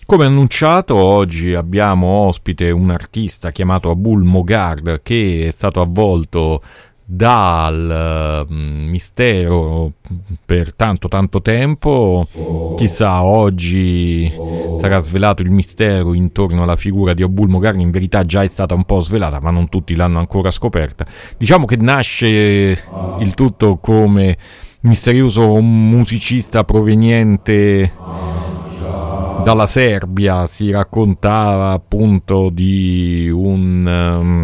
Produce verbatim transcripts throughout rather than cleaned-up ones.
Come annunciato, oggi abbiamo ospite un artista chiamato Abul Mogard che è stato avvolto dal uh, mistero per tanto tanto tempo. Chissà, oggi sarà svelato il mistero intorno alla figura di Abul Mogard. In verità già è stata un po' svelata, ma non tutti l'hanno ancora scoperta. Diciamo che nasce il tutto come misterioso musicista proveniente dalla Serbia. Si raccontava appunto di un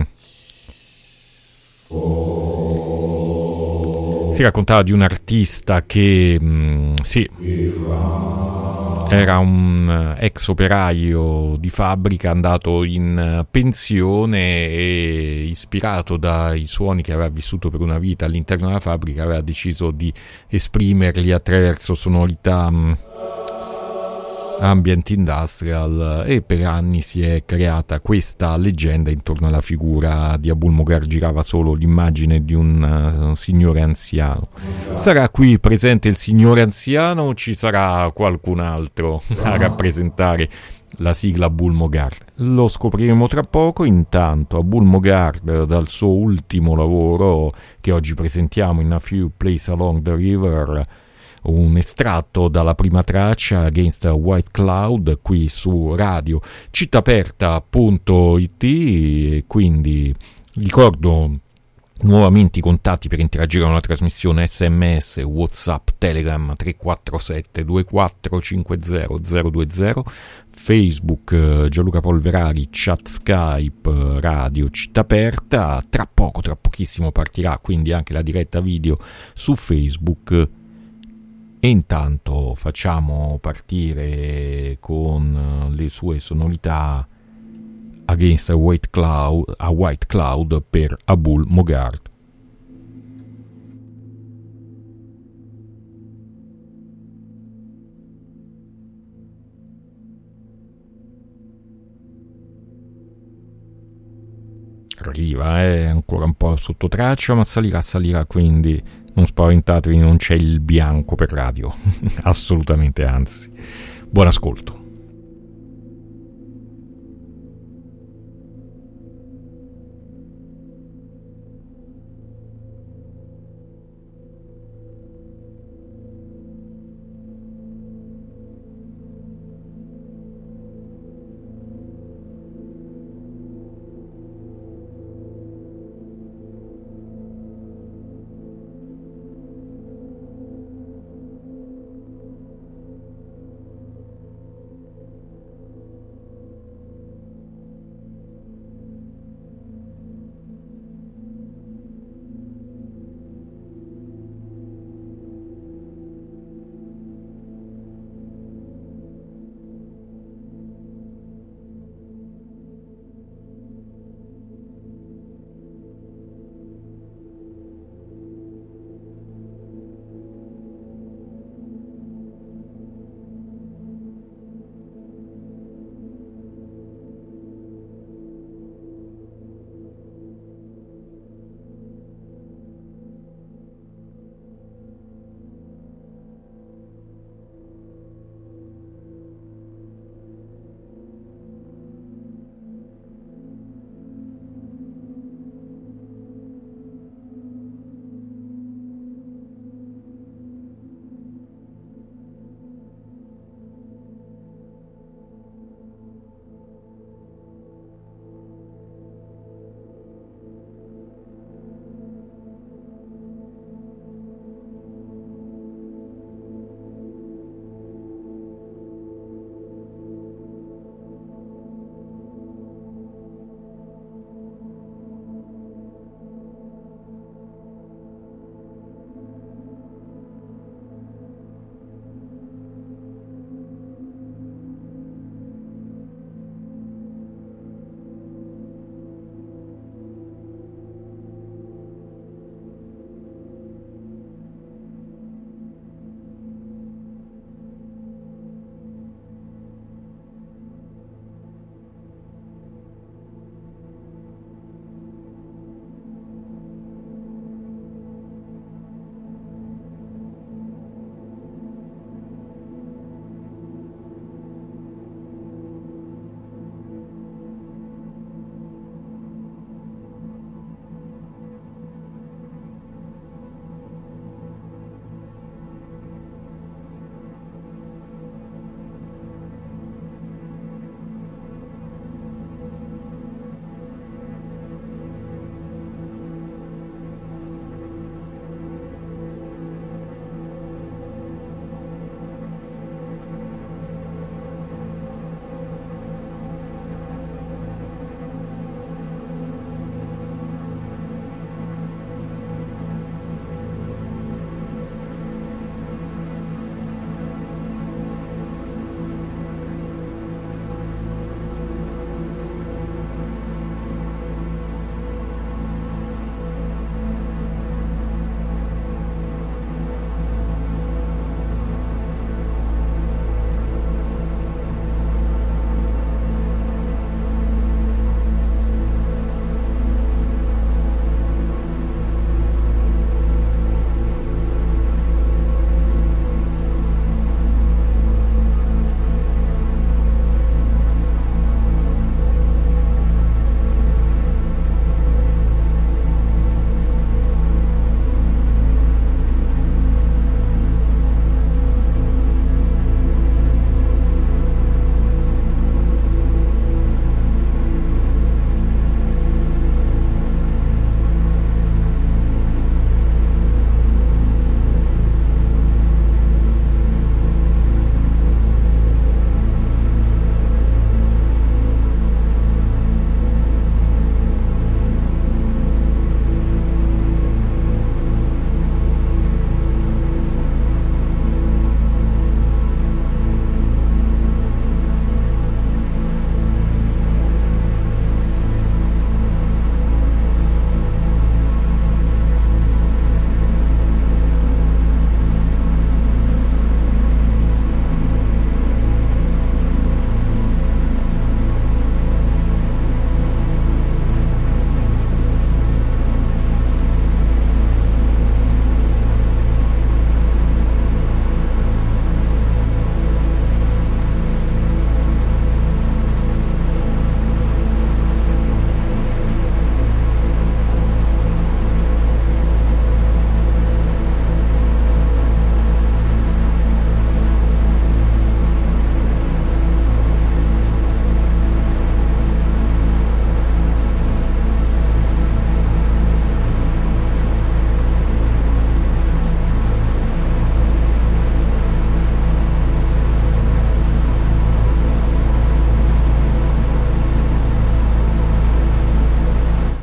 um, si raccontava di un artista che um, sì era un ex operaio di fabbrica andato in pensione e, ispirato dai suoni che aveva vissuto per una vita all'interno della fabbrica, aveva deciso di esprimerli attraverso sonorità um, ambient industrial, e per anni si è creata questa leggenda intorno alla figura di Abul Mogard. Girava solo l'immagine di un uh, signore anziano. Sarà qui presente il signore anziano o ci sarà qualcun altro a rappresentare la sigla Abul Mogard? Lo scopriremo tra poco. Intanto Abul Mogard, dal suo ultimo lavoro che oggi presentiamo in A Few Places Along the River, un estratto dalla prima traccia, Against a White Cloud, qui su radio cittaperta punto it. E quindi ricordo nuovamente i contatti per interagire con la trasmissione: sms, whatsapp, telegram tre quattro sette due quattro cinque zero zero due zero, Facebook Gianluca Polverari, chat Skype radio cittaperta. Tra poco, tra pochissimo partirà quindi anche la diretta video su Facebook. E intanto facciamo partire con le sue sonorità Against a White Cloud, a White Cloud per Abul Mogard. Arriva, è eh, ancora un po' sotto traccia, ma salirà, salirà, quindi non spaventatevi, non c'è il bianco per radio, assolutamente, anzi. Buon ascolto.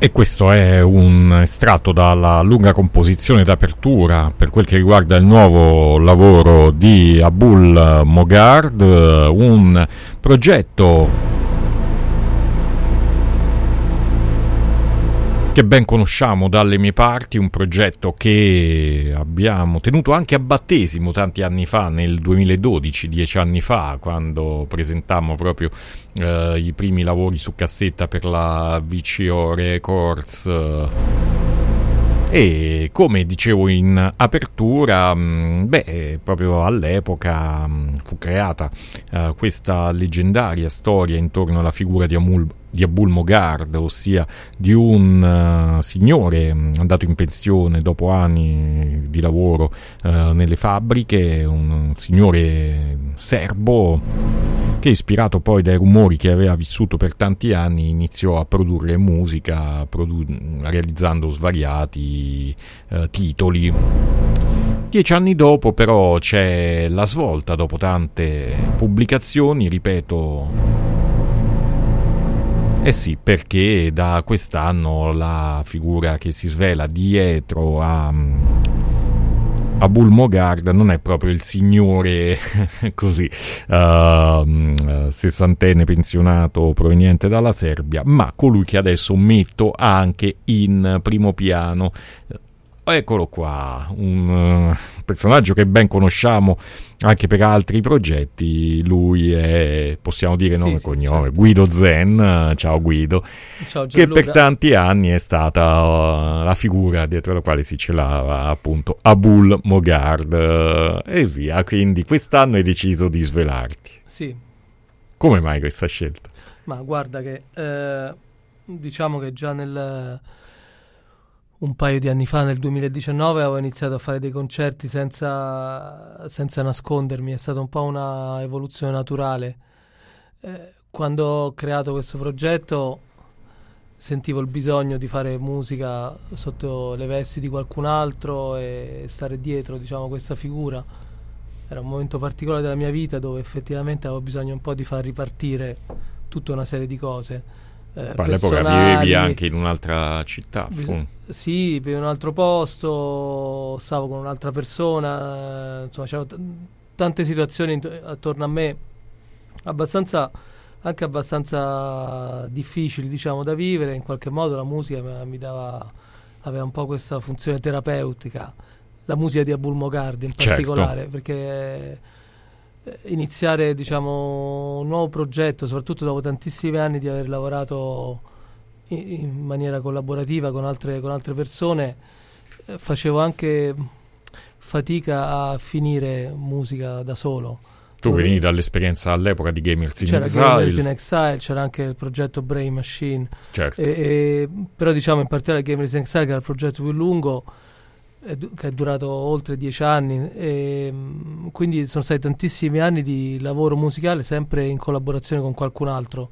E questo è un estratto dalla lunga composizione d'apertura per quel che riguarda il nuovo lavoro di Abul Mogard, un progetto che ben conosciamo dalle mie parti, un progetto che abbiamo tenuto anche a battesimo tanti anni fa, nel duemiladodici, dieci anni fa, quando presentammo proprio eh, i primi lavori su cassetta per la V C O Records. E come dicevo in apertura, beh, proprio all'epoca fu creata uh, questa leggendaria storia intorno alla figura di Amul di Abul Mogard, ossia di un uh, signore andato in pensione dopo anni di lavoro uh, nelle fabbriche, un signore serbo che, ispirato poi dai rumori che aveva vissuto per tanti anni, iniziò a produrre musica, produ- realizzando svariati uh, titoli. Dieci anni dopo però c'è la svolta, dopo tante pubblicazioni, ripeto. Eh sì, perché da quest'anno la figura che si svela dietro a Abul Mogard non è proprio il signore così uh, sessantenne pensionato proveniente dalla Serbia, ma colui che adesso metto anche in primo piano. Eccolo qua, un uh, personaggio che ben conosciamo anche per altri progetti. Lui è, possiamo dire, nome e sì, cognome, certo. Guido Zen. Ciao Guido. Ciao, che per tanti anni è stata uh, la figura dietro la quale si celava appunto Abul Mogard, uh, e via. Quindi quest'anno hai deciso di svelarti. Sì. Come mai questa scelta? Ma guarda che eh, diciamo che già nel un paio di anni fa, nel duemiladiciannove, avevo iniziato a fare dei concerti senza, senza nascondermi. È stata un po' una evoluzione naturale. Eh, quando ho creato questo progetto sentivo il bisogno di fare musica sotto le vesti di qualcun altro e stare dietro, diciamo, questa figura. Era un momento particolare della mia vita dove effettivamente avevo bisogno un po' di far ripartire tutta una serie di cose. Eh, all'epoca vivevi anche in un'altra città? Bis- sì, in un altro posto, stavo con un'altra persona, eh, insomma c'erano t- tante situazioni int- attorno a me abbastanza, anche abbastanza difficili, diciamo, da vivere. In qualche modo la musica mi, mi dava, aveva un po' questa funzione terapeutica, la musica di Abul Mogard in particolare, certo. Perché iniziare, diciamo, un nuovo progetto, soprattutto dopo tantissimi anni di aver lavorato in, in maniera collaborativa con altre, con altre persone, eh, facevo anche fatica a finire musica da solo. Tu venivi dall'esperienza all'epoca di Gamers in c'era Exile. Gamers in Exile, c'era anche il progetto Brain Machine, certo. e, e, però diciamo in particolare Gamers in Exile, che era il progetto più lungo, che è durato oltre dieci anni, e quindi sono stati tantissimi anni di lavoro musicale sempre in collaborazione con qualcun altro,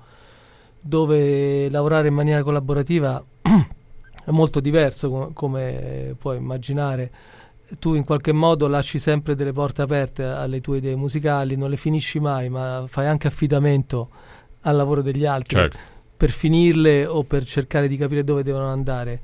dove lavorare in maniera collaborativa è molto diverso, com- come puoi immaginare. Tu in qualche modo lasci sempre delle porte aperte alle tue idee musicali, non le finisci mai, ma fai anche affidamento al lavoro degli altri, certo. per finirle o per cercare di capire dove devono andare.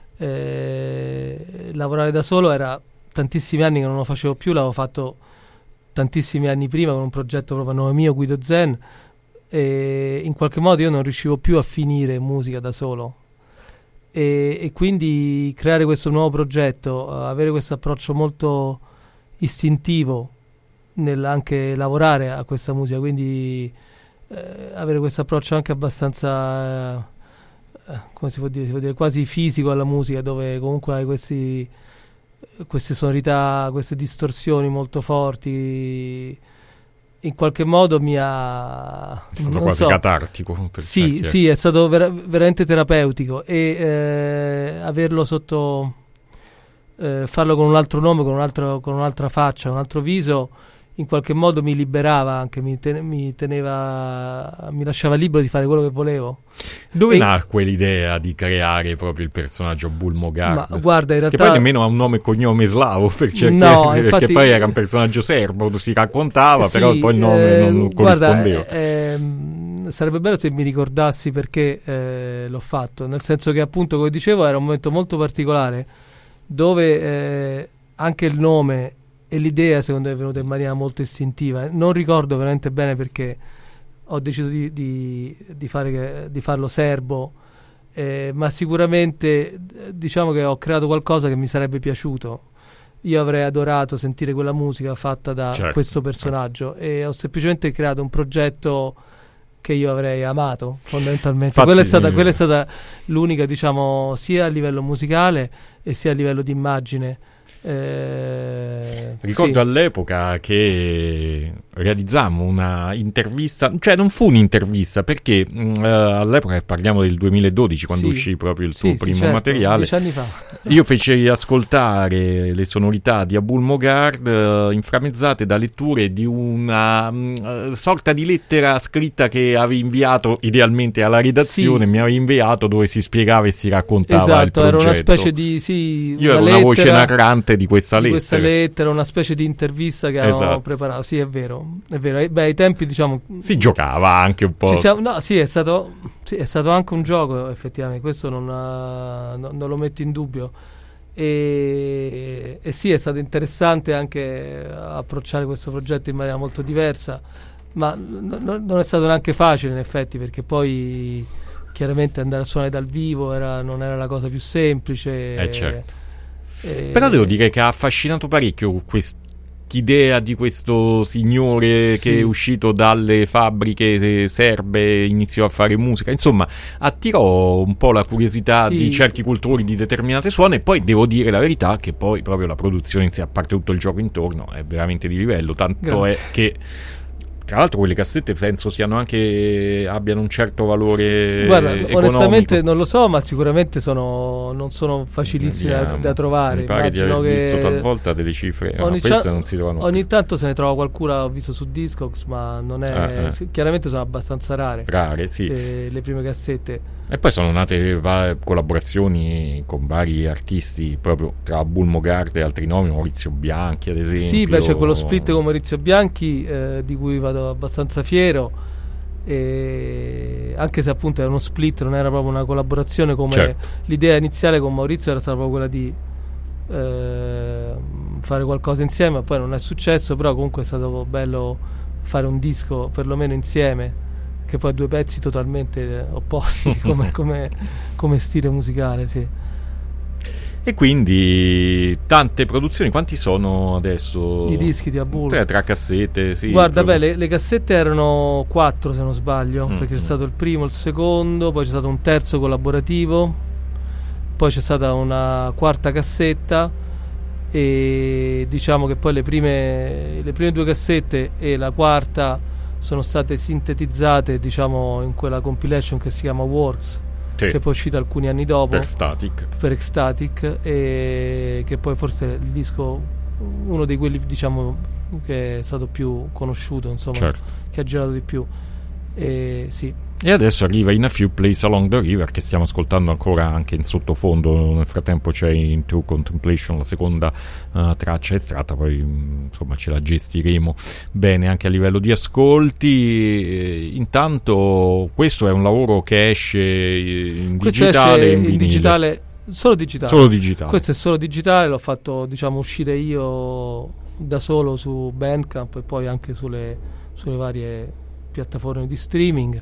Eh, lavorare da solo era tantissimi anni che non lo facevo più, l'avevo fatto tantissimi anni prima con un progetto proprio a nome mio, Guido Zen, e in qualche modo io non riuscivo più a finire musica da solo, e, e quindi creare questo nuovo progetto, avere questo approccio molto istintivo nel anche lavorare a questa musica, quindi eh, avere questo approccio anche abbastanza eh, come si può dire, si può dire quasi fisico alla musica, dove comunque hai questi, queste sonorità, queste distorsioni molto forti, in qualche modo mi ha... È stato quasi so, catartico. Per sì, sì, è stato ver- veramente terapeutico, e eh, averlo sotto, eh, farlo con un altro nome, con un altro, con un'altra faccia, un altro viso, in qualche modo mi liberava anche, mi, ten- mi teneva, mi lasciava libero di fare quello che volevo. Dove e nacque l'idea di creare proprio il personaggio Abul Mogard? Ma guarda, in realtà, che poi nemmeno ha un nome e cognome slavo, per certi no, perché infatti, poi era un personaggio serbo, si raccontava, sì, però poi il nome eh, non guarda, corrispondeva. Eh, sarebbe bello se mi ricordassi perché eh, l'ho fatto, nel senso che appunto, come dicevo, era un momento molto particolare dove eh, anche il nome e l'idea secondo me è venuta in maniera molto istintiva. Non ricordo veramente bene perché ho deciso di, di, di, fare, di farlo serbo, eh, ma sicuramente diciamo che ho creato qualcosa che mi sarebbe piaciuto. Io avrei adorato sentire quella musica fatta da certo, questo personaggio, certo. E ho semplicemente creato un progetto che io avrei amato fondamentalmente. Infatti, quella, è stata, quella è stata l'unica, diciamo, sia a livello musicale e sia a livello di immagine. Eh, ricordo sì. all'epoca che realizzammo una intervista, cioè non fu un'intervista perché mh, all'epoca parliamo del duemiladodici, quando sì. uscì proprio il sì, suo primo sì, certo, materiale, dieci anni fa. Io feci ascoltare le sonorità di Abul Mogard uh, inframmezzate da letture di una uh, sorta di lettera scritta che avevi inviato idealmente alla redazione, sì. mi avevi inviato, dove si spiegava e si raccontava esatto, il progetto. Era una specie di sì, io una ero lettera, una voce narrante di questa di lettera. questa lettera, una specie di intervista che avevamo esatto. preparato. Sì, è vero, è vero. E, beh, ai tempi diciamo si giocava anche un po'. Ci siamo, no, sì, è stato, sì, è stato anche un gioco effettivamente. Questo non, uh, no, non lo metto in dubbio. E, e sì, è stato interessante anche approcciare questo progetto in maniera molto diversa, ma n- n- non è stato neanche facile in effetti, perché poi chiaramente andare a suonare dal vivo era, non era la cosa più semplice. Eh certo. E, Però devo dire che ha affascinato parecchio quest'idea di questo signore sì. che è uscito dalle fabbriche serbe, iniziò a fare musica, insomma attirò un po' la curiosità sì. di certi cultori di determinate suone. E poi devo dire la verità che poi proprio la produzione in sé, a parte tutto il gioco intorno, è veramente di livello, tanto Grazie. è che tra l'altro quelle cassette penso siano anche abbiano un certo valore Guarda, economico. onestamente non lo so, ma sicuramente sono non sono facilissime da, da trovare. Mi pare Immagino di aver che visto talvolta delle cifre, ogni, no, queste non si trovano ogni più. tanto se ne trova qualcuna, ho visto su Discogs, ma non è eh, eh. chiaramente sono abbastanza rare. Rare, sì. Le, le prime cassette. E poi sono nate va- collaborazioni con vari artisti, proprio tra Abul Mogard e altri nomi, Maurizio Bianchi ad esempio. Sì, beh, c'è quello split con Maurizio Bianchi, eh, di cui vado abbastanza fiero, e anche se appunto era uno split, non era proprio una collaborazione come certo. L'idea iniziale con Maurizio era stata proprio quella di eh, fare qualcosa insieme, ma poi non è successo. Però comunque è stato bello fare un disco perlomeno insieme, che poi ha due pezzi totalmente opposti come, come, come stile musicale, sì. E quindi tante produzioni. Quanti sono adesso I dischi di Abul? Tre, tra cassette, sì. Guarda, proprio. beh, le, le cassette erano quattro se non sbaglio, mm, perché c'è mm. stato il primo, il secondo, poi c'è stato un terzo collaborativo, poi c'è stata una quarta cassetta, e diciamo che poi le prime, le prime due cassette e la quarta sono state sintetizzate, diciamo, in quella compilation che si chiama Works, sì. che poi è uscita alcuni anni dopo per Static, per Ecstatic, e che poi forse è il disco, uno di quelli, diciamo, che è stato più conosciuto, insomma, certo. che ha girato di più. E sì. E adesso arriva In a Few Place Along the River, che stiamo ascoltando ancora anche in sottofondo. Nel frattempo c'è In True Contemplation, la seconda uh, traccia estratta, poi insomma ce la gestiremo bene anche a livello di ascolti. E, intanto questo è un lavoro che esce in Questo digitale, esce in, in digitale, solo digitale. solo digitale. Questo è solo digitale, l'ho fatto, diciamo, uscire io da solo su Bandcamp e poi anche sulle, sulle varie piattaforme di streaming.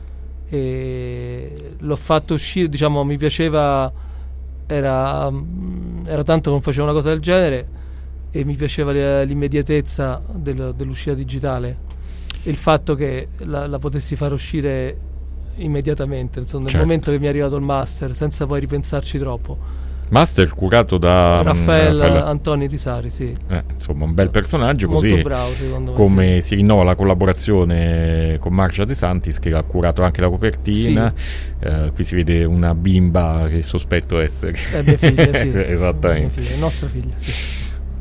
E l'ho fatto uscire, diciamo, mi piaceva, era, era tanto che non facevo una cosa del genere, e mi piaceva l'immediatezza del, dell'uscita digitale, e il fatto che la, la potessi far uscire immediatamente, insomma, nel certo. momento che mi è arrivato il master, senza poi ripensarci troppo. Master curato da Raffaele, Raffaele Antoni Risari, sì. Eh, insomma, un bel personaggio, molto così bravo, secondo me, come sì. si rinnova la collaborazione con Marcia De Santis, che ha curato anche la copertina. Sì. Eh, qui si vede una bimba che sospetto essere è mia figlia, sì. Esattamente, mia figlia, nostra figlia, sì.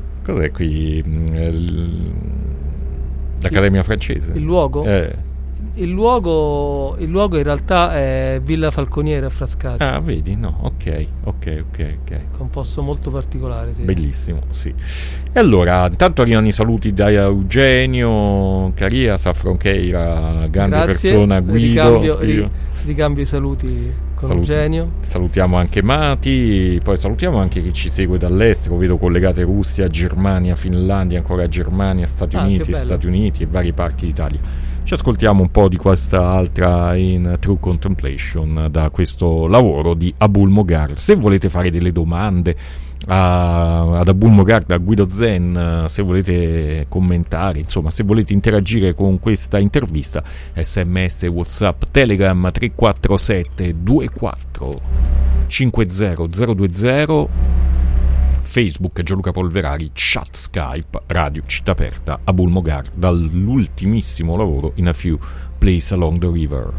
Cos'è qui? L'Accademia francese? Il luogo? Eh. il luogo il luogo in realtà è Villa Falconiere a Frascati. Ah, vedi, no, ok, ok, ok, ok. È un posto molto particolare, sì. Bellissimo, sì. E allora, intanto arrivano i saluti da Eugenio Caria, Safroncheira, grande Grazie. persona, Guido. Ricambio, ri, ricambio i saluti con Saluti. Eugenio. Salutiamo anche Mati, poi salutiamo anche chi ci segue dall'estero, vedo collegate Russia, Germania, Finlandia, ancora Germania, Stati Ah, Uniti, Stati Uniti e varie parti d'Italia. Ci ascoltiamo un po' di questa altra in True Contemplation da questo lavoro di Abul Moghar. Se volete fare delle domande a, ad Abul Moghar, da Guido Zen, se volete commentare, insomma, se volete interagire con questa intervista, sms, whatsapp, telegram tre quattro sette due quattro cinque zero zero due zero, Facebook Gianluca Polverari, chat Skype, Radio Città Aperta, Abul Moghar, dall'ultimissimo lavoro In a Few Place Along the River.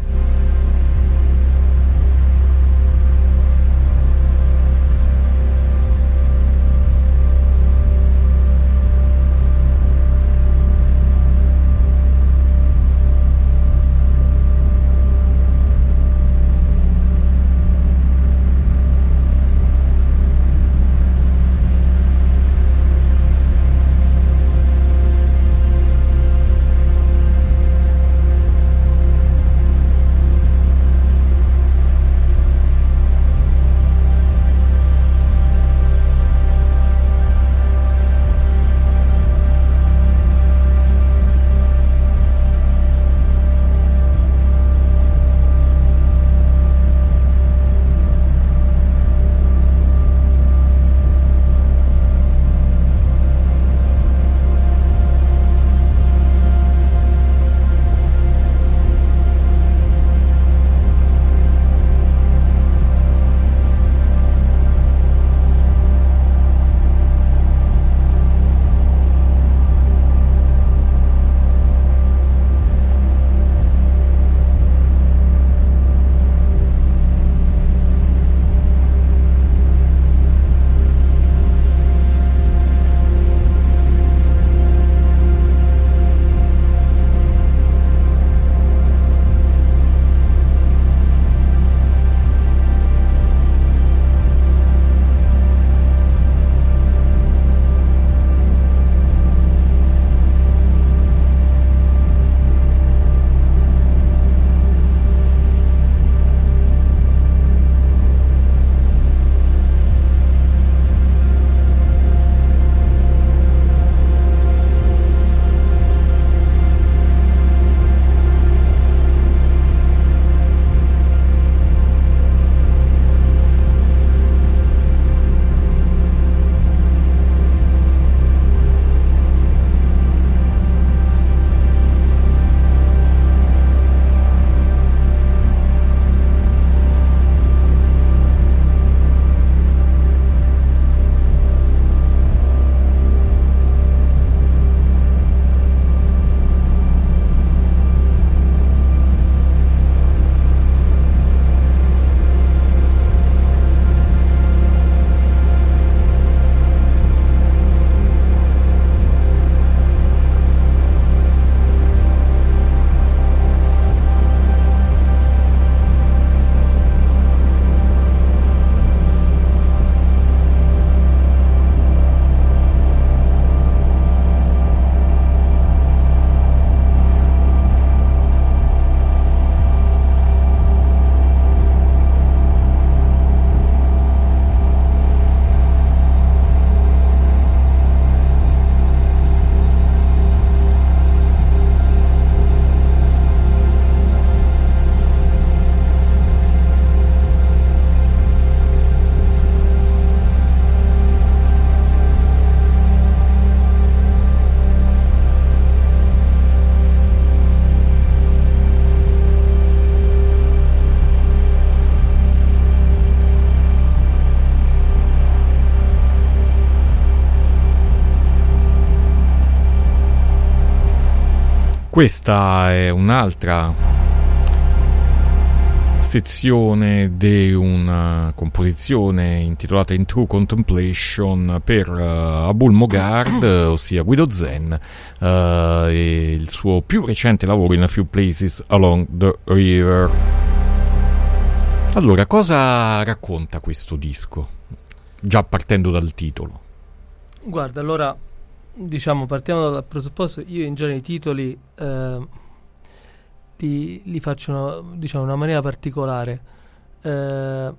Questa è un'altra sezione di una composizione intitolata In True Contemplation per uh, Abul Mogard, ossia Guido Zen, uh, e il suo più recente lavoro In A Few Places Along the River. Allora, cosa racconta questo disco? Già partendo dal titolo. Guarda, allora, diciamo, partiamo dal presupposto, io in genere i titoli eh, li, li faccio una, diciamo, in una maniera particolare. Eh,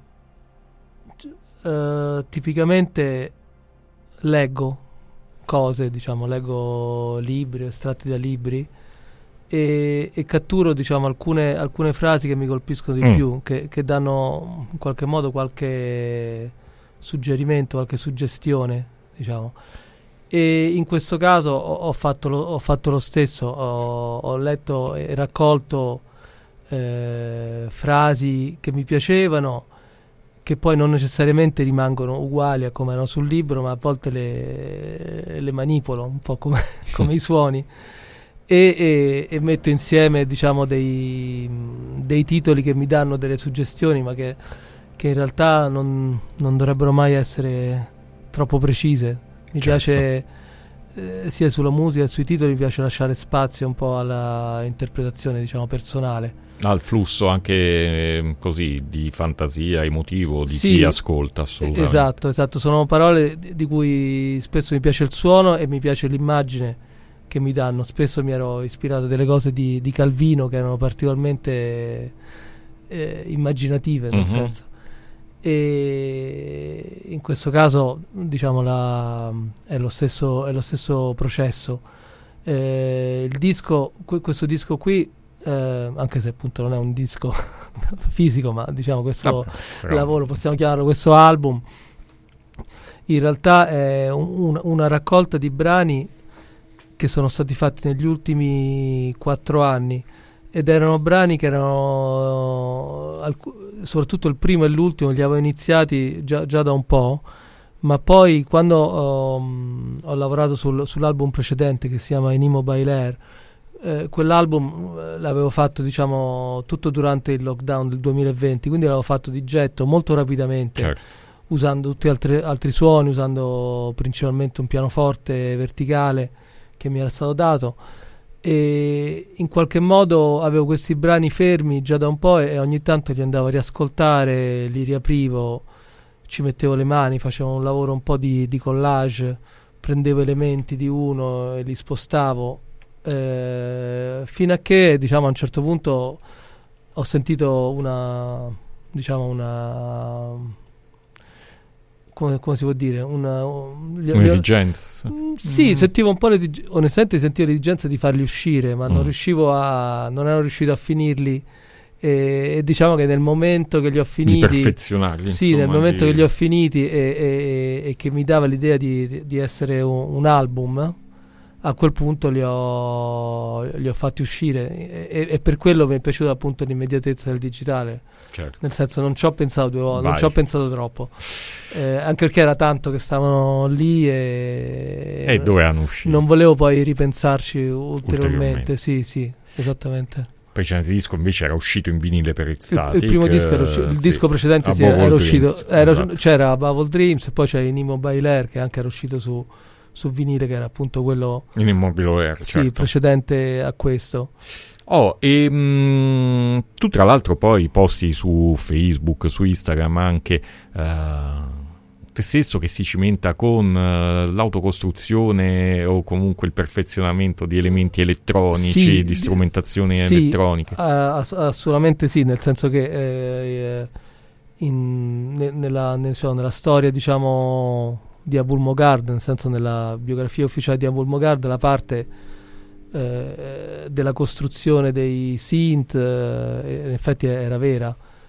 eh, tipicamente leggo cose, diciamo, leggo libri, estratti da libri, e, e catturo, diciamo, alcune, alcune frasi che mi colpiscono di mm. più, che, che danno in qualche modo qualche suggerimento, qualche suggestione, diciamo. E in questo caso ho, ho, fatto, lo, ho fatto lo stesso, ho, ho letto e raccolto eh, frasi che mi piacevano, che poi non necessariamente rimangono uguali a come erano sul libro, ma a volte le, le manipolo un po' come, come i suoni, e, e, e metto insieme, diciamo, dei, dei titoli che mi danno delle suggestioni, ma che, che in realtà non, non dovrebbero mai essere troppo precise. Mi certo. piace eh, sia sulla musica che sui titoli, mi piace lasciare spazio un po' alla interpretazione, diciamo, personale. Al flusso anche eh, così di fantasia, emotivo di sì, chi ascolta, assolutamente. Esatto, esatto, sono parole di, di cui spesso mi piace il suono e mi piace l'immagine che mi danno. Spesso mi ero ispirato a delle cose di, di Calvino che erano particolarmente eh, immaginative, nel uh-huh. senso. E in questo caso, diciamo, la, è lo stesso è lo stesso processo. Eh, il disco, questo disco qui, eh, anche se appunto non è un disco fisico, ma diciamo questo ah, lavoro, possiamo chiamarlo questo album, in realtà è un, una raccolta di brani che sono stati fatti negli ultimi quattro anni, ed erano brani che erano alc- soprattutto il primo e l'ultimo li avevo iniziati già, già da un po', ma poi quando um, ho lavorato sul, sull'album precedente che si chiama Enimo Bailer, eh, quell'album eh, l'avevo fatto, diciamo, tutto durante il lockdown del duemilaventi, quindi l'avevo fatto di getto molto rapidamente, certo. usando tutti altri, altri suoni, usando principalmente un pianoforte verticale che mi era stato dato, e in qualche modo avevo questi brani fermi già da un po' e ogni tanto li andavo a riascoltare, li riaprivo, ci mettevo le mani, facevo un lavoro un po' di, di collage, prendevo elementi di uno e li spostavo, eh, fino a che, diciamo, a un certo punto ho sentito una, diciamo, una... Come, come si può dire, una, un, un'esigenza. Mh, sì, mm. sentivo un po' l'esigenza, onestamente sentivo l'esigenza di farli uscire, ma mm. non riuscivo a, non ero riuscito a finirli, e, e diciamo che nel momento che li ho finiti, di perfezionarli, sì, insomma, nel momento di... che li ho finiti e, e, e che mi dava l'idea di, di, di essere un, un album, a quel punto li ho, li ho fatti uscire, e, e per quello mi è piaciuta appunto l'immediatezza del digitale. Certo. Nel senso, non ci ho pensato due volte, non ci ho pensato troppo, eh, anche perché era tanto che stavano lì e, e dovevano uscire. Non volevo poi ripensarci ulteriormente. ulteriormente. Sì, sì, esattamente. Il precedente disco invece era uscito in vinile per Static. Il, il primo disco era uscito, il sì. disco precedente sì, era uscito, era, esatto. C'era Bubble Dreams, poi c'è Enimo Bailer che anche era uscito su, su vinile, che era appunto quello in Immobile Air, sì, certo. precedente a questo. Oh, e mh, tu tra l'altro poi posti su Facebook, su Instagram anche uh, te stesso che si cimenta con uh, l'autocostruzione o comunque il perfezionamento di elementi elettronici, sì, di strumentazioni sì, elettroniche. Uh, ass- assolutamente sì, nel senso che eh, in, ne- nella, ne- cioè, nella storia, diciamo, di Abul Mogard, nel senso nella biografia ufficiale di Abul Mogard, la parte Eh, della costruzione dei synth eh, in effetti era vera.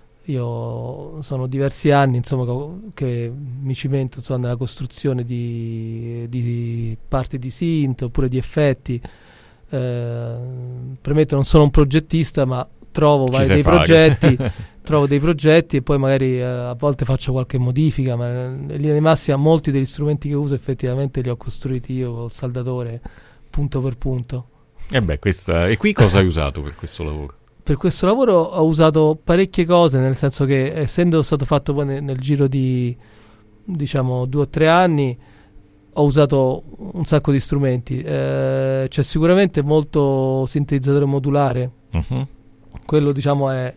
Io sono diversi anni, insomma, co- che mi cimento, insomma, nella costruzione di, di parti di synth oppure di effetti. Eh, premetto, non sono un progettista, ma trovo vai, dei fare. progetti trovo dei progetti e poi magari eh, a volte faccio qualche modifica, ma in linea di massima molti degli strumenti che uso effettivamente li ho costruiti io col saldatore punto per punto. E beh, questa... e qui cosa hai usato per questo lavoro? per questo lavoro ho usato parecchie cose, nel senso che essendo stato fatto poi nel, nel giro di diciamo due o tre anni ho usato un sacco di strumenti. Eh, c'è sicuramente molto sintetizzatore modulare, uh-huh. quello diciamo è,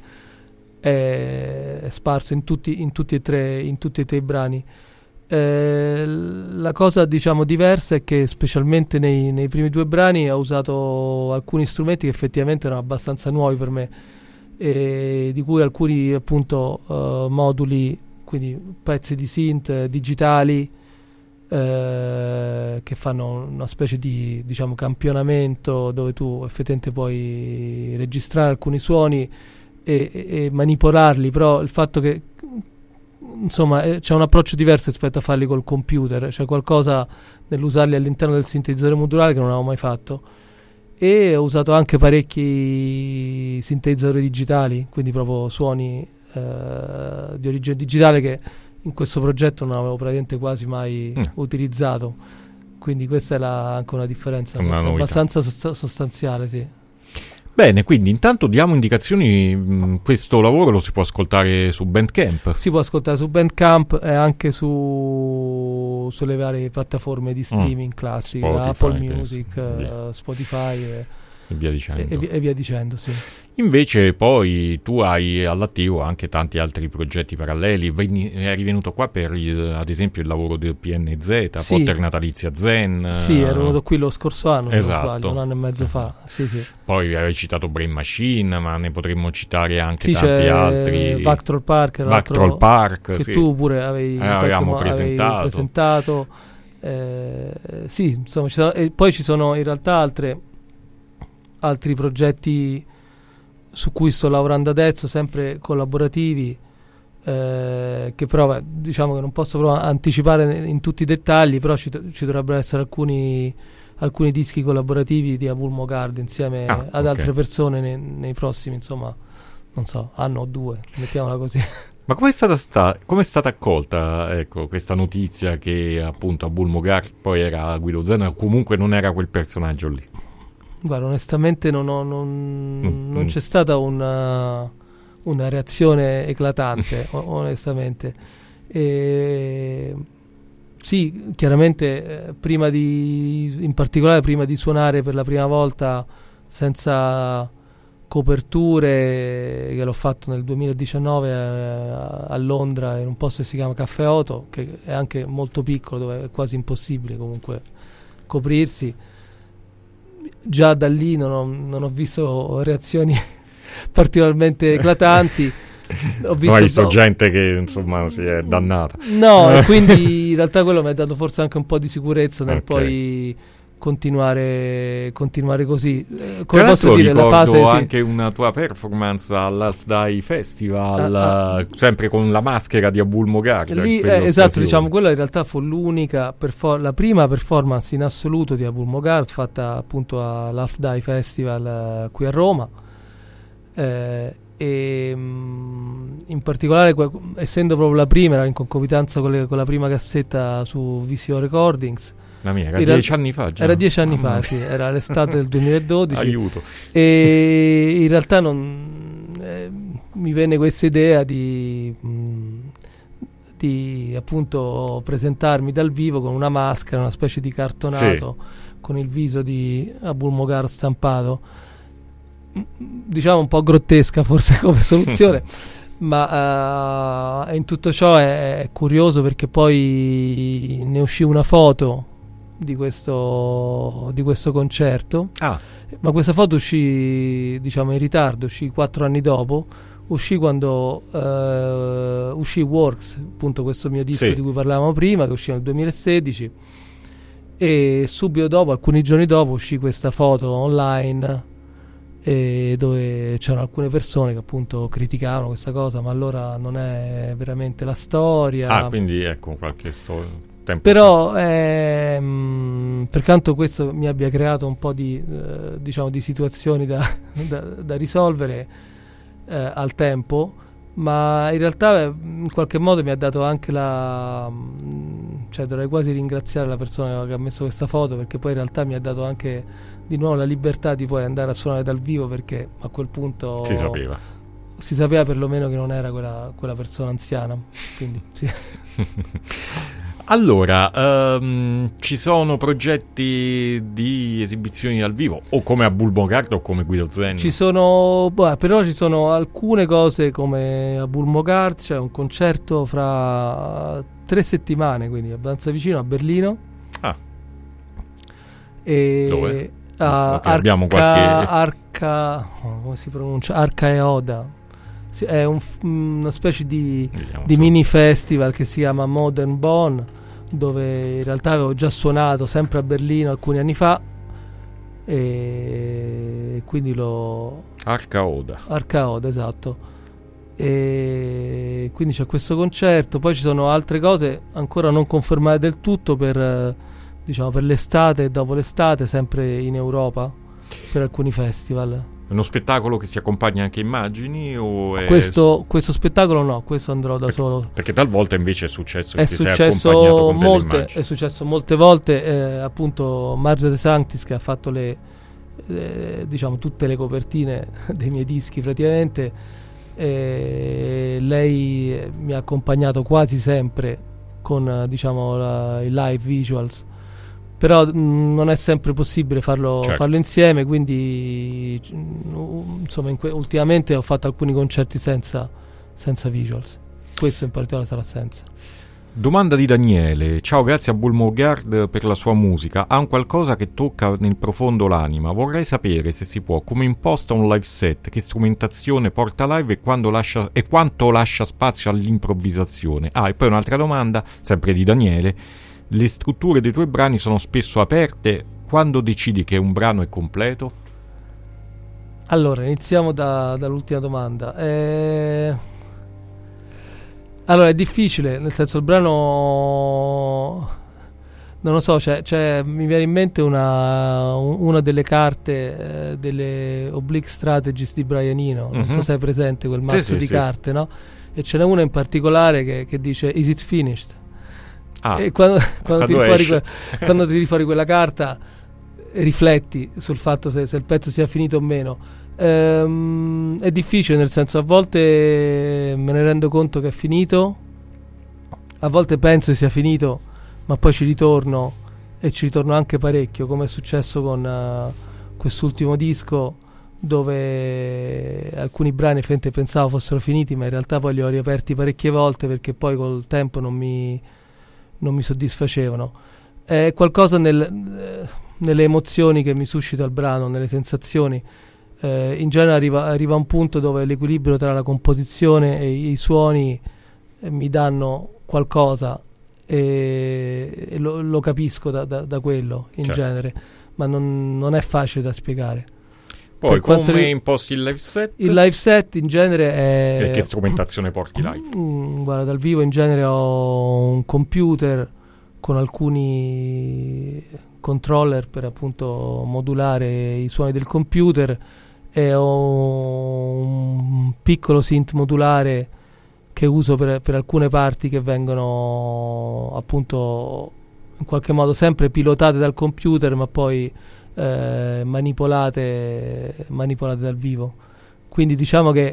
è sparso in tutti, in tutti e tre in tutti e tre i brani. Eh, la cosa diciamo diversa è che specialmente nei, nei primi due brani ho usato alcuni strumenti che effettivamente erano abbastanza nuovi per me, e di cui alcuni appunto uh, moduli, quindi pezzi di synth digitali eh, che fanno una specie di diciamo campionamento dove tu effettivamente puoi registrare alcuni suoni e, e, e manipolarli, però il fatto che insomma eh, c'è un approccio diverso rispetto a farli col computer, c'è qualcosa nell'usarli all'interno del sintetizzatore modulare che non avevo mai fatto. E ho usato anche parecchi sintetizzatori digitali, quindi proprio suoni eh, di origine digitale che in questo progetto non avevo praticamente quasi mai mm. utilizzato, quindi questa è la, anche una differenza una abbastanza sost- sostanziale, sì. Bene, quindi intanto diamo indicazioni, mh, questo lavoro lo si può ascoltare su Bandcamp? Si può ascoltare su Bandcamp e anche su sulle varie piattaforme di streaming mm. classiche, Spotify, Apple Music, uh, Spotify e, e via dicendo. E, e, e via dicendo, sì. Invece poi tu hai all'attivo anche tanti altri progetti paralleli, Veni, eri venuto qua per il, ad esempio il lavoro del P N Z, sì. Potter Natalizia Zen. Sì, ero venuto qui lo scorso anno, esatto. non sbaglio, un anno e mezzo fa. Sì, sì. Poi avevi citato Brain Machine, ma ne potremmo citare anche sì, tanti c'è altri. Vactrol Park, Vactrol Park che sì. tu pure avevi, eh, avevamo mo- presentato. avevi presentato. Eh, sì, insomma, ci sono, e poi ci sono in realtà altre altri progetti su cui sto lavorando adesso, sempre collaborativi, eh, che però diciamo che non posso proprio anticipare in tutti i dettagli, però ci, ci dovrebbero essere alcuni alcuni dischi collaborativi di Abul Mogard insieme ah, ad okay. altre persone nei, nei prossimi, insomma, non so, anno o due, mettiamola così. Ma come è stata, sta, com'è stata accolta ecco, questa notizia che appunto Abul Mogard poi era Guido Zen, o comunque non era quel personaggio lì? Guarda, onestamente non, ho, non, mm, non mm. c'è stata una, una reazione eclatante, onestamente. E, sì, chiaramente, eh, prima di, in particolare prima di suonare per la prima volta senza coperture, che l'ho fatto nel duemiladiciannove a, a Londra in un posto che si chiama Caffè Oto, che è anche molto piccolo, dove è quasi impossibile comunque coprirsi. Già da lì non ho, non ho visto reazioni particolarmente eclatanti. Ho visto, ho visto gente che insomma si è dannata. No, e quindi in realtà quello mi ha dato forse anche un po' di sicurezza nel okay. poi continuare continuare così. Come Tra posso dire, ricordo la fase anche sì. una tua performance all'Half Die Festival, ah, ah. sempre con la maschera di Abul Mogard. Lì, eh, esatto, diciamo quella in realtà fu l'unica perfor- la prima performance in assoluto di Abul Mogard fatta appunto all'Half Die Festival uh, qui a Roma. Eh, e mh, in particolare essendo proprio la prima, era in concomitanza con, le, con la prima cassetta su Visio Recordings. La mia, era dieci anni fa già. Era dieci anni fa, sì, era l'estate del duemiladodici. Aiuto. E in realtà non, eh, mi venne questa idea di, mh, di appunto presentarmi dal vivo con una maschera, una specie di cartonato sì. con il viso di Abul Mogard stampato. Diciamo un po' grottesca forse come soluzione. Ma uh, in tutto ciò è, è curioso perché poi ne uscì una foto di questo, di questo concerto. Ah. Ma questa foto uscì diciamo in ritardo, uscì quattro anni dopo, uscì quando uh, uscì Works, appunto questo mio disco sì. di cui parlavamo prima, che uscì nel duemilasedici, e subito dopo, alcuni giorni dopo, uscì questa foto online e dove c'erano alcune persone che appunto criticavano questa cosa, ma allora non è veramente la storia. Ah, quindi ecco qualche storia. Però ehm, per quanto questo mi abbia creato un po' di eh, diciamo di situazioni da, da, da risolvere eh, al tempo, ma in realtà in qualche modo mi ha dato anche la cioè dovrei quasi ringraziare la persona che ha messo questa foto, perché poi in realtà mi ha dato anche di nuovo la libertà di poi andare a suonare dal vivo, perché a quel punto si sapeva si sapeva perlomeno che non era quella, quella persona anziana, quindi sì. Allora, um, ci sono progetti di esibizioni dal vivo, o come a Bulmogard o come Guido Zen? Ci sono, beh, però ci sono alcune cose come a Bulmogard, c'è un concerto fra tre settimane, quindi abbastanza vicino, a Berlino. Ah. E dove? A Arca, abbiamo qualche... Arca, oh, come si pronuncia? Arca Eoda. È un, una specie di, di mini festival che si chiama Modern Bonn, dove in realtà avevo già suonato sempre a Berlino alcuni anni fa, e quindi lo Arca Oda Arca Oda, esatto. E quindi c'è questo concerto, poi ci sono altre cose ancora non confermate del tutto per, diciamo, per l'estate e dopo l'estate, sempre in Europa per alcuni festival. È uno spettacolo che si accompagna anche a immagini o è... questo, questo spettacolo no, questo andrò da perché, solo. Perché talvolta invece è successo che è ti sei successo accompagnato con delle molte, immagini. È successo molte volte, eh, appunto Margio De Sanctis, che ha fatto le eh, diciamo tutte le copertine dei miei dischi praticamente, eh, lei mi ha accompagnato quasi sempre con diciamo la, i live visuals, però mh, non è sempre possibile farlo, certo. farlo insieme, quindi mh, insomma in que- ultimamente ho fatto alcuni concerti senza, senza visuals, questo in particolare sarà senza. Domanda di Daniele: ciao, grazie a Bulmogard per la sua musica, ha un qualcosa che tocca nel profondo l'anima, vorrei sapere se si può, come imposta un live set, che strumentazione porta live e, quando lascia, e quanto lascia spazio all'improvvisazione. Ah, e poi un'altra domanda, sempre di Daniele: le strutture dei tuoi brani sono spesso aperte, quando decidi che un brano è completo? Allora, iniziamo da, dall'ultima domanda. Eh... Allora, è difficile, nel senso il brano, non lo so, c'è, c'è, mi viene in mente una, una delle carte eh, delle Oblique Strategies di Brian Eno, non mm-hmm. so se hai presente quel mazzo sì, di sì, carte, sì. no? E ce n'è una in particolare che, che dice "Is it finished?" Ah, e quando, quando, tiri fuori que- quando tiri fuori quella carta rifletti sul fatto se, se il pezzo sia finito o meno. Ehm, è difficile, nel senso, a volte me ne rendo conto che è finito, a volte penso che sia finito, ma poi ci ritorno e ci ritorno anche parecchio, come è successo con uh, quest'ultimo disco, dove alcuni brani effettivamente pensavo fossero finiti, ma in realtà poi li ho riaperti parecchie volte perché poi col tempo non mi non mi soddisfacevano. È qualcosa nel, eh, nelle emozioni che mi suscita il brano, nelle sensazioni. Eh, in genere arriva, arriva un punto dove l'equilibrio tra la composizione e i suoni eh, mi danno qualcosa e, e lo, lo capisco da, da, da quello in certo. genere, ma non, non è facile da spiegare. Poi come ri- imposti il live set? Il live set in genere è... E che strumentazione porti live? Mm, guarda, dal vivo in genere ho un computer con alcuni controller per appunto modulare i suoni del computer, e ho un piccolo synth modulare che uso per, per alcune parti che vengono appunto in qualche modo sempre pilotate dal computer, ma poi Eh, manipolate manipolate dal vivo. Quindi diciamo che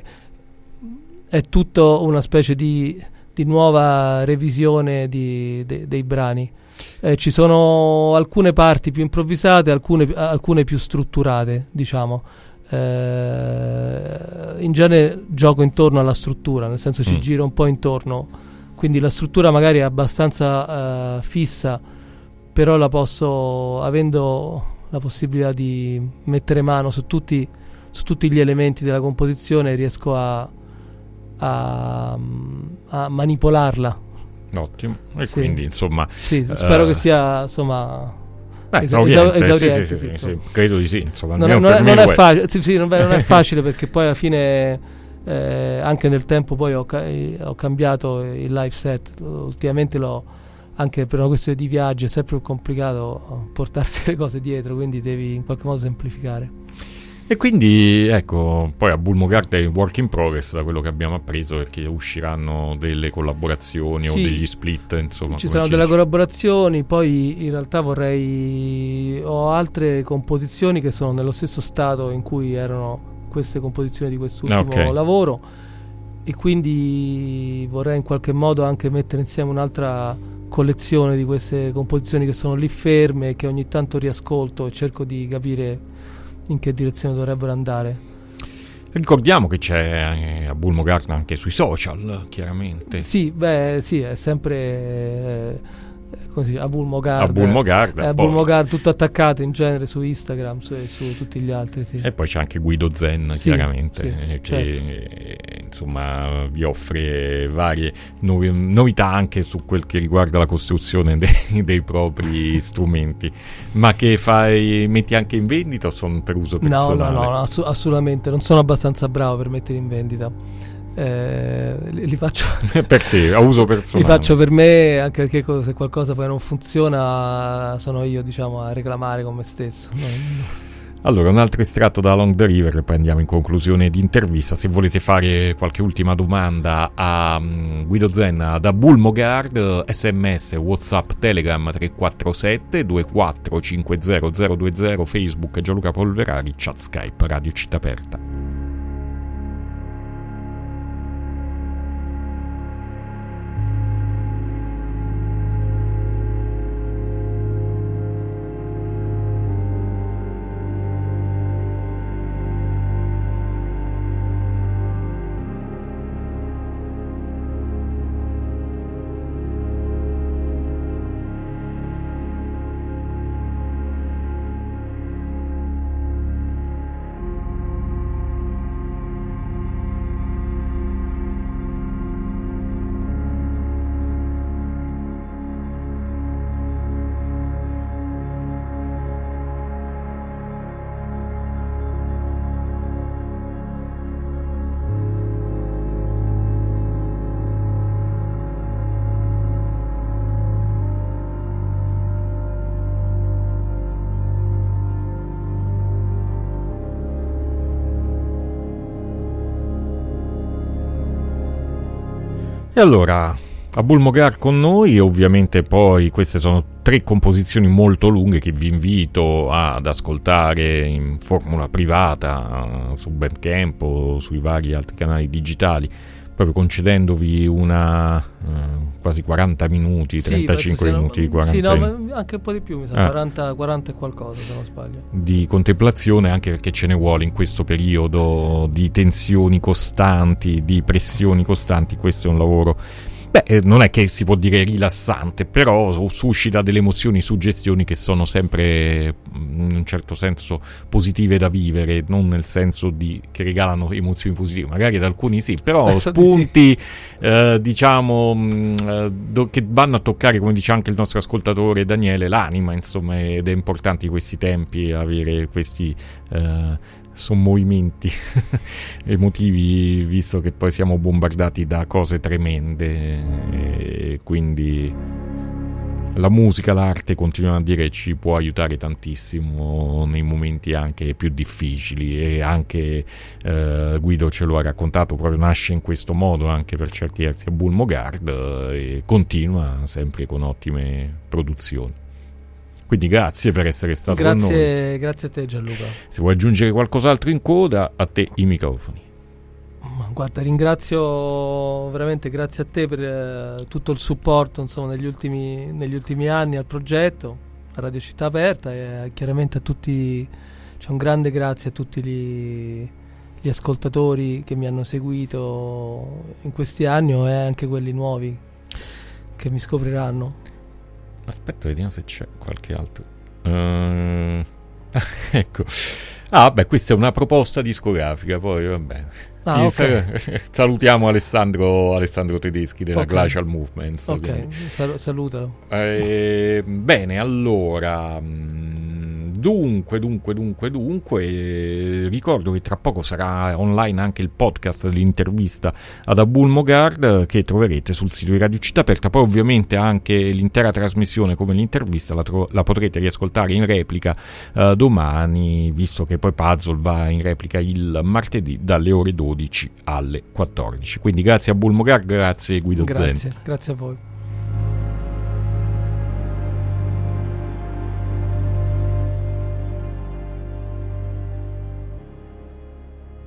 è tutto una specie di, di nuova revisione di, de, dei brani. Eh, ci sono alcune parti più improvvisate, alcune, alcune più strutturate, diciamo. Eh, in genere gioco intorno alla struttura, nel senso ci mm. giro un po' intorno, quindi la struttura magari è abbastanza eh, fissa, però la posso, avendo la possibilità di mettere mano su tutti, su tutti gli elementi della composizione, riesco a, a, a manipolarla. Ottimo. E sì. quindi insomma sì, spero uh, che sia insomma beh, esa- esauriente, esauriente sì, sì, sì, sì, sì, credo di sì, insomma, non, è, non, è, non, è facile, sì, sì, non, è, non è facile perché poi alla fine eh, anche nel tempo poi ho, ca- ho cambiato il live set, ultimamente l'ho, anche per una questione di viaggio è sempre più complicato portarsi le cose dietro, quindi devi in qualche modo semplificare. E quindi ecco, poi a Bulmogard è work in progress da quello che abbiamo appreso, perché usciranno delle collaborazioni sì, o degli split, insomma. Ci saranno delle dice. collaborazioni, poi in realtà vorrei ho altre composizioni che sono nello stesso stato in cui erano queste composizioni di quest'ultimo okay. lavoro, e quindi vorrei in qualche modo anche mettere insieme un'altra collezione di queste composizioni che sono lì ferme e che ogni tanto riascolto e cerco di capire in che direzione dovrebbero andare. Ricordiamo che c'è a Bulmogard anche sui social, chiaramente. Sì, beh, sì, è sempre eh, così, a Bulmogard. A Bulmogard, a Bulmogard tutto attaccato in genere su Instagram su, e su tutti gli altri, sì. E poi c'è anche Guido Zen, sì, chiaramente, sì, che certo. insomma vi offre varie nuove, novità anche su quel che riguarda la costruzione dei, dei propri strumenti. Ma che fai, metti anche in vendita o sono per uso personale? No, no, no, ass- assolutamente, non sono abbastanza bravo per mettere in vendita. Eh, li, li faccio per te, a uso personale. Li faccio per me, anche perché se qualcosa poi non funziona sono io, diciamo, a reclamare con me stesso. No, no. Allora, un altro estratto da Along the River e poi andiamo in conclusione di intervista. Se volete fare qualche ultima domanda a um, Guido Zen da Bulmogard, sms, whatsapp, telegram tre quattro sette due quattro cinque zero zero due zero, Facebook Gianluca Polverari, chat Skype Radio Città Aperta. E allora, a Bulmogard con noi, ovviamente poi queste sono tre composizioni molto lunghe che vi invito ad ascoltare in formula privata su Bandcamp o sui vari altri canali digitali, proprio concedendovi una uh, quasi quaranta minuti, sì, trentacinque minuti, quaranta sì, no, ma anche un po' di più, mi sa, ah. quaranta, quaranta e qualcosa se non sbaglio. Di contemplazione, anche perché ce ne vuole in questo periodo di tensioni costanti, di pressioni costanti. Questo è un lavoro, beh, non è che si può dire rilassante, però suscita delle emozioni, suggestioni che sono sempre in un certo senso positive da vivere, non nel senso di che regalano emozioni positive, magari ad alcuni sì, però Spero spunti sì. eh, diciamo mh, do, che vanno a toccare, come dice anche il nostro ascoltatore Daniele, l'anima, insomma, ed è importante in questi tempi avere questi eh, sono movimenti emotivi, visto che poi siamo bombardati da cose tremende, e quindi la musica, l'arte, continuano a dire, ci può aiutare tantissimo nei momenti anche più difficili, e anche eh, Guido ce lo ha raccontato, proprio nasce in questo modo anche per certi versi a Bulmogard, eh, e continua sempre con ottime produzioni. Quindi grazie per essere stato grazie, con noi. Grazie a te Gianluca. Se vuoi aggiungere qualcos'altro in coda, a te i microfoni. Ma guarda, ringrazio veramente, grazie a te per eh, tutto il supporto, insomma, negli ultimi, negli ultimi anni al progetto, a Radio Città Aperta, e eh, chiaramente a tutti, c'è un grande grazie a tutti gli, gli ascoltatori che mi hanno seguito in questi anni, e anche quelli nuovi che mi scopriranno. Aspetta, vediamo se c'è qualche altro. Uh, ecco. Ah, beh, questa è una proposta discografica, poi va bene. Ah, okay. Salutiamo Alessandro, Alessandro Tedeschi della okay. Glacial Movements. Ok, Sal- salutalo. Eh, bene, allora, mh, Dunque, dunque, dunque, dunque, eh, ricordo che tra poco sarà online anche il podcast dell'intervista ad Abul Mogard, che troverete sul sito di Radio Città Aperta. Poi ovviamente anche l'intera trasmissione come l'intervista la, tro- la potrete riascoltare in replica eh, domani, visto che poi Puzzle va in replica il martedì dalle ore dodici alle quattordici. Quindi grazie a Abul Mogard, grazie Guido Zen. Grazie, grazie a voi.